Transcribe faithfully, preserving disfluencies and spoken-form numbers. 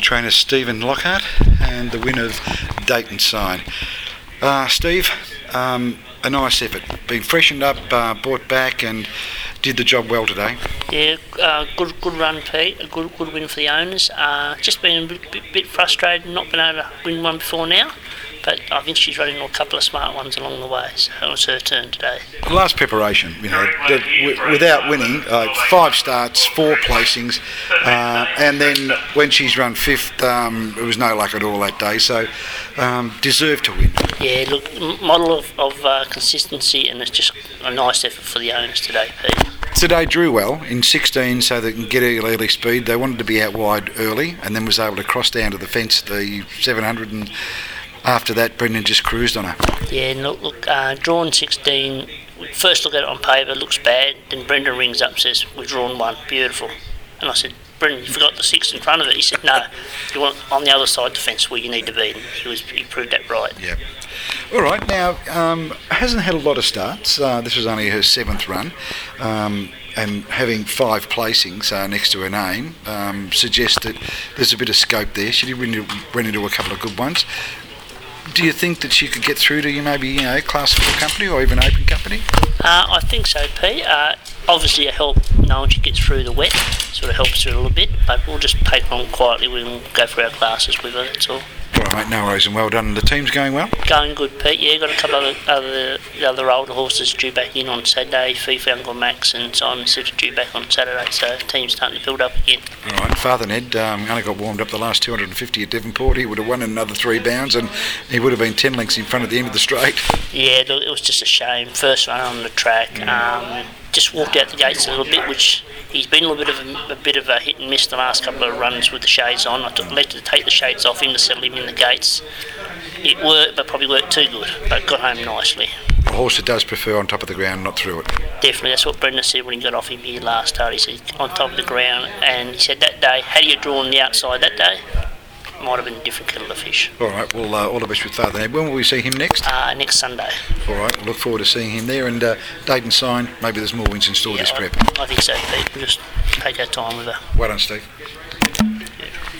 trainer Stephen Lockhart and the winner of Dayton Sign. Uh, Steve, um, a nice effort. Been freshened up, uh, brought back and did the job well today. Yeah, uh, good good run, Pete. A good good win for the owners. Uh, just been a bit, bit, bit frustrated not being able to win one before now. But I think she's running a couple of smart ones along the way, so it was her turn today. Last preparation, you know, the, w- without winning, uh, five starts, four placings, uh, and then when she's run fifth, um, it was no luck at all that day, so um, deserved to win. Yeah, look, model of, of uh, consistency, and it's just a nice effort for the owners today, Pete. Today drew well in sixteen so they can get early speed. They wanted to be out wide early and then was able to cross down to the fence the seven hundred, and after that, Brendan just cruised on her. Yeah, look, look uh, drawn sixteen, first look at it on paper, looks bad, then Brendan rings up and says, we've drawn one, beautiful. And I said, Brendan, you forgot the six in front of it. He said, no, you want on the other side of the fence where you need to be. And he was he proved that right. Yeah. All right, now, um, hasn't had a lot of starts. Uh, this was only her seventh run. Um, and having five placings uh, next to her name um, suggests that there's a bit of scope there. She did run into, run into a couple of good ones. Do you think that she could get through to you maybe, you know, class four company or even open company? Uh, I think so, Pete. Uh, obviously, it help knowing she gets through the wet sort of helps her a little bit, but we'll just take it on quietly. We'll go through our classes with her, that's all. All right, mate, no worries, and well done. The team's going well? Going good, Pete. Yeah, got a couple of other other, other older horses due back in on Saturday. FIFA Uncle Max and Simon Sitter due back on Saturday, so the team's starting to build up again. All right, Father Ned um, only got warmed up the last two hundred fifty at Devonport. He would have won in another three bounds, and he would have been ten lengths in front at the end of the straight. Yeah, look, it was just a shame. First run on the track. Mm. Um, just walked out the gates a little bit, which he's been a little bit of a, a bit of a hit and miss the last couple of runs with the shades on. I took led to take the shades off him to settle him in the gates. It worked, but probably worked too good, but got home nicely. A horse that does prefer on top of the ground, not through it. Definitely, that's what Brendan said when he got off him here last start. He said on top of the ground, and he said that day, had you drawn the outside that day, might have been a different kettle of fish. All right, well, uh, all the best with Father Ned. When will we see him next? Uh, next Sunday. All right, we'll look forward to seeing him there. And uh, Dayton Sign, maybe there's more wins in store Yeah, this prep. I, I think so, Pete. We'll just take our time with her. Well done, Steve.